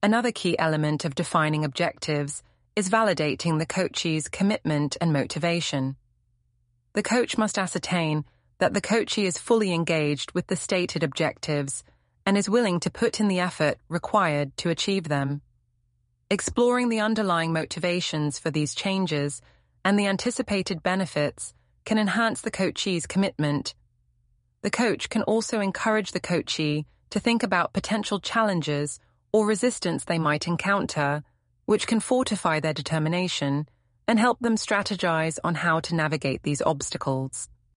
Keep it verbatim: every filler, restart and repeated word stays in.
Another key element of defining objectives is validating the coachee's commitment and motivation. The coach must ascertain that the coachee is fully engaged with the stated objectives and is willing to put in the effort required to achieve them. Exploring the underlying motivations for these changes and the anticipated benefits can enhance the coachee's commitment. The coach can also encourage the coachee to think about potential challenges or resistance they might encounter, which can fortify their determination and help them strategize on how to navigate these obstacles.